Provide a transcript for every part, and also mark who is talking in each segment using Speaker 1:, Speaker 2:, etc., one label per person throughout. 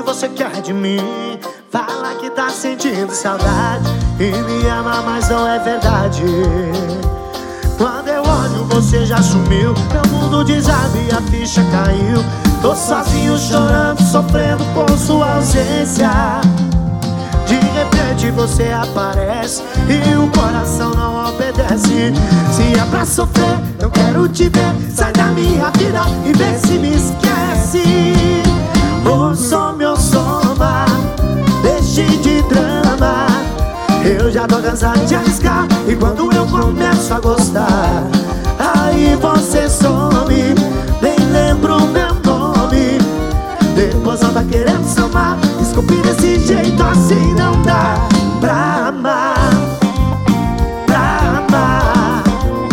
Speaker 1: você quer de mim? Fala que tá sentindo saudade e me ama, mas não é verdade. Quando eu olho você já sumiu, meu mundo desaba e a ficha caiu. Tô sozinho chorando, sofrendo por sua ausência. De repente você aparece e o coração não obedece. Se é pra sofrer, eu quero te ver. Sai da minha vida e vê se me esquece. Ô som, meu soma, deixe de drama. Eu já tô cansado de arriscar, e quando eu começo a gostar, aí você some, nem lembro meu nome. Depois anda querendo somar. Desculpe, desse jeito assim não dá pra amar, pra amar.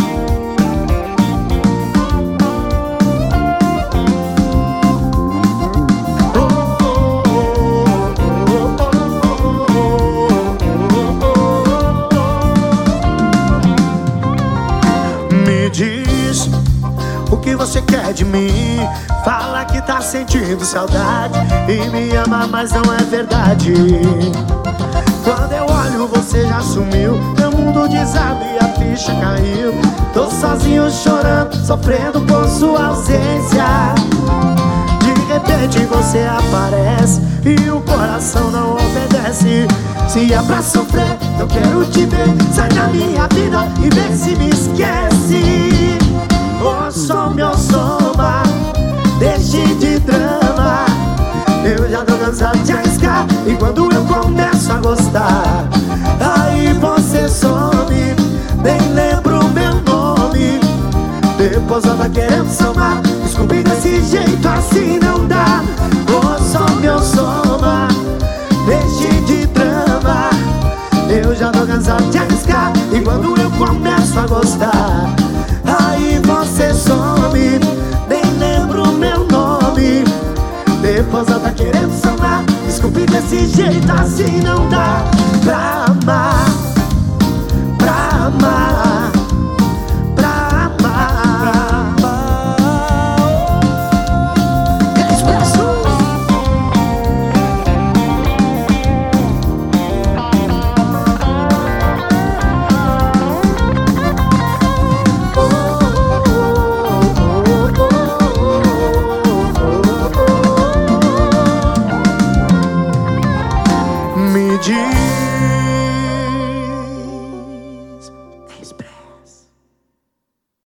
Speaker 1: Me diz o que você quer de mim. Fala que tá sentindo saudade e me ama, mas não é verdade. Quando eu olho você já sumiu, meu mundo desaba e a ficha caiu. Tô sozinho chorando, sofrendo por sua ausência. De repente você aparece e o coração não obedece. Se é pra sofrer, eu quero te ver. Sai da minha vida e vê se me esquece. Ô som, meu soma, deixe de drama. Eu já tô cansado de arriscar, e quando eu começo a gostar, aí você some, nem lembro meu nome. Depois anda querendo somar. Desculpe, desse jeito assim não dá. Ô som, meu soma, deixe de drama. Eu já tô cansado de arriscar, e quando eu começo a gostar, aí você some, nem lembro meu nome. Depois ela tá querendo somar. Desculpe, desse jeito assim não dá pra amar, pra amar, pra amar. Expresso. Me diz